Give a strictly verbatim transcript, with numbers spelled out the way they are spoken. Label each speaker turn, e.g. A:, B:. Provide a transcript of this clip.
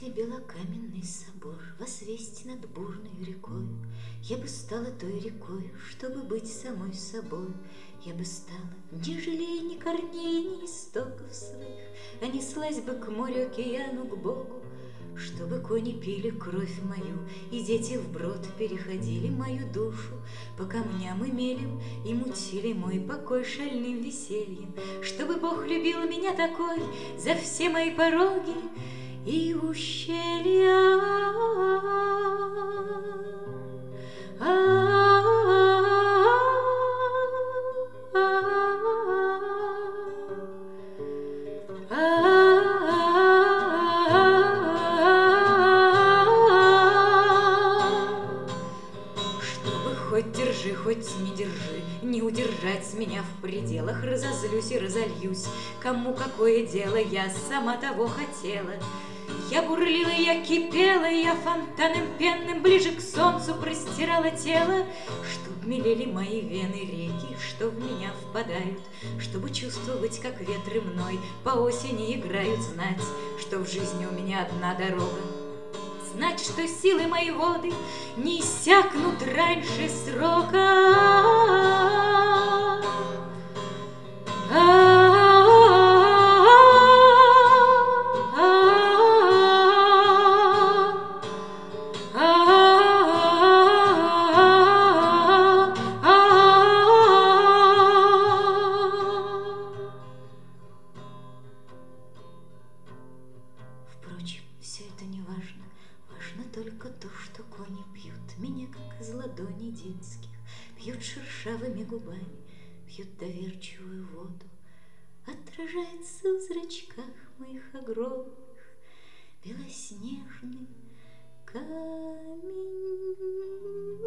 A: Если белокаменный собор возвесть над бурной рекой, я бы стала той рекой, чтобы быть самой собой. Я бы стала, не жалея ни корней, ни истоков своих, а неслась бы к морю, океану, к Богу, чтобы кони пили кровь мою, и дети вброд переходили мою душу, по камням и мелям и мутили мой покой шальным весельем, чтобы Бог любил меня такой за все мои пороги и ущелья. Хоть держи, хоть не держи, не удержать меня в пределах. Разозлюсь и разольюсь, кому какое дело, я сама того хотела. Я бурлила, я кипела, я фонтаном пенным ближе к солнцу простирала тело, чтоб мелели мои вены реки, что в меня впадают, чтобы чувствовать, как ветры мной по осени играют, знать, что в жизни у меня одна дорога. Знать, что силы мои воды не иссякнут раньше срока. Впрочем, все это не важно. Важно только то, что кони пьют меня, как из ладоней детских, пьют шершавыми губами, пьют доверчивую воду. Отражается в зрачках моих огромных белоснежный камень.